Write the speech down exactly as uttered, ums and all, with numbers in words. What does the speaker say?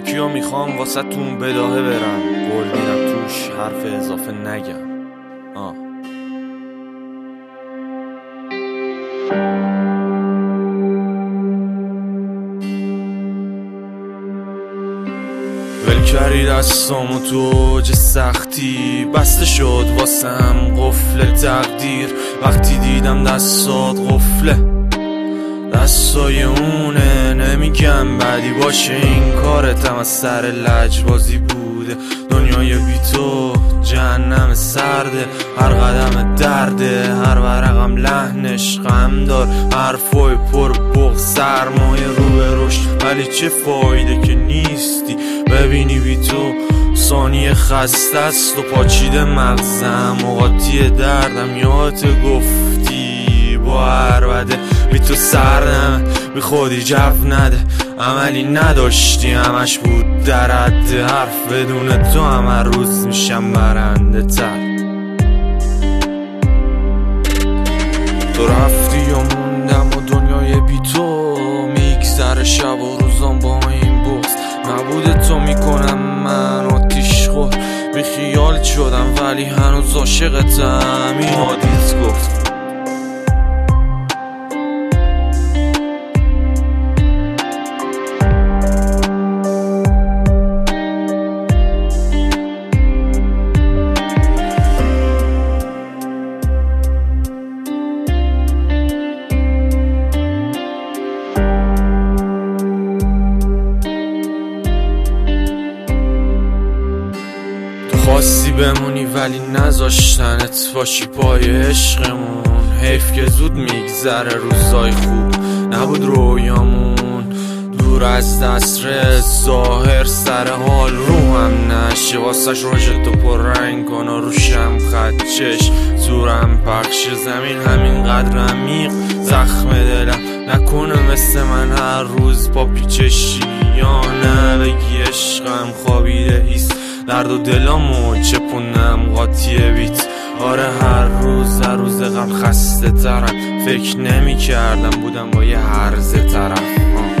یکیو میخوام واسه تون بداهه برم، قول میدم توش حرف اضافه نگم. آه ول کردی دستامو تو اوج سختی، بسته شد واسم قفل تقدیر. وقتی دیدم دستات قفله دستای اونه، نمیگم بدی باشه این کارتم از سر لجبازی بوده. دنیای بی تو جهنم سرده، هر قدم درده، هر ورقم لحنش غم دار، حرفای پر بغض سرمایه رو به رشد. ولی چه فایده که نیستی ببینی بی تو ثانیه خسته است و پاچیده مغزم و قاطی دردم. یادت گفتی با هر وده بی تو سرنمه، بی خودی جو نده، عملی نداشتی همش بود در حد حرف. بدون تو همه روز میشم برنده تر. تو رفتی و موندم و دنیای بی تو میگذره، شب و روزام با این بغض. نبوده تو میکنم من آتیش خور، بی خیال شدم ولی هنوز عاشقتم. این حادیث گفت خواستی بمونی ولی نذاشتنت باشی پای عشقمون. حیف که زود میگذره روزای خوب، نبود رویامون دور از دسترس. ظاهر سر حال روحم نشه، واسش روژه تو پر رنگ کن و روشم خدچش. زورم پخش زمین همین قدر عمیق، زخم دلم نکنه مثل من هر روز پا پیچشی. یا نه بگی عشقم خوابیده ایست، درد و دلامو چپونم قاطی بیت. آره هر روز هر روز قبل خسته ترم، فکر نمی کردم بودم با یه هرزه طرف.